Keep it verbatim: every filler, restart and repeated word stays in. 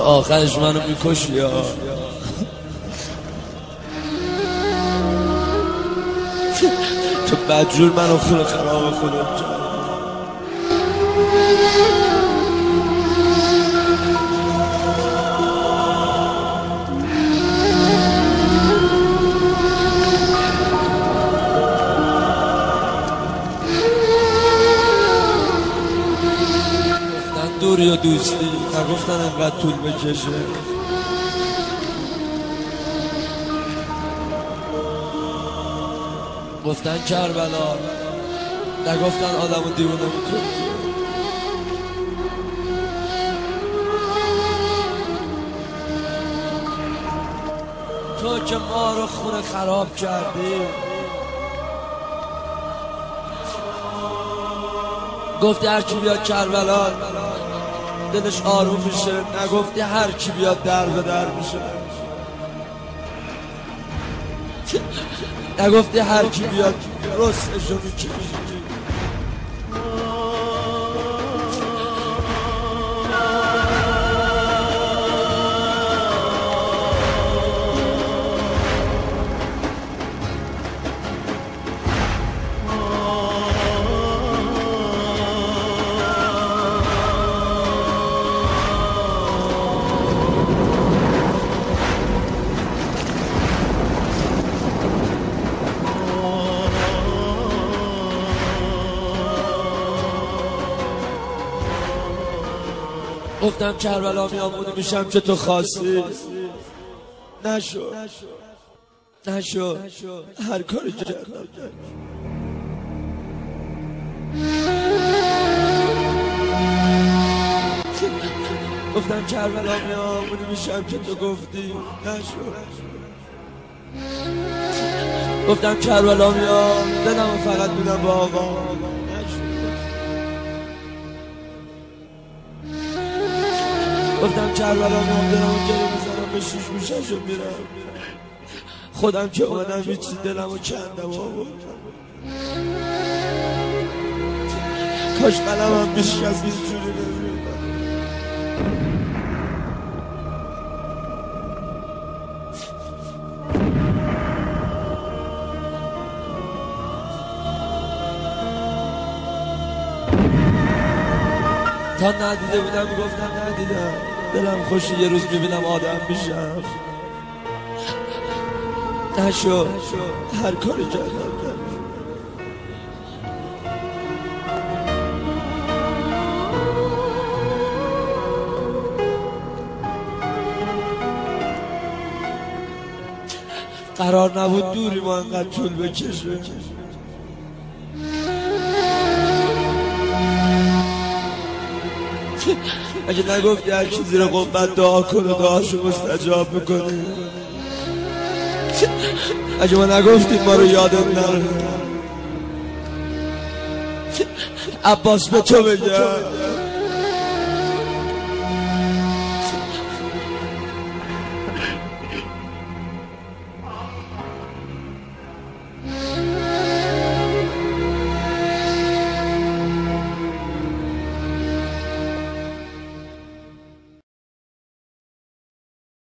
آخرش منو میکشی یا تو بدجور منو خونه خراب خودت جا. دور یا دوستی نگفتن انقدر طول بکشه، گفتن کربلا نگفتن آدمو دیوونه میکنی. تو که ما رو خونه خراب کردی، گفتی هر کی بیاد کربلا دلش آروم میشه، نگفتی هر کی بیاد در به در میشه، نگفتی هر کی بیاد رسمشو میکشه. گفتم کربلا میامونی میشم که تو خواستی، نشو نشو هر کاری کردم. گفتم کربلا میامونی میشم که تو گفتی، نشو. گفتم کربلا میام دلمو فقط میدم با آقا، گفتم کربلا میام دلمو گره میزنم به شیش گوشه‌شو میرم، خودم که اومدم هیچی دلمو کندم آورد. کاش قلمم بشکست اینجوری نمیدم. تا ندیده بودم میگفتم ندیدم، دلم خوشی یه روز میبینم آدم میشم. نشو هر کاری کردم. قرار نبود دوری ما انقدر طول بکشه. اگه نگفتی هر کی زیر قبت دعا کنه دعاشو مستجاب میکنه، اگه ما نگفتیم ما رو یادت نره. عباس به تو بگم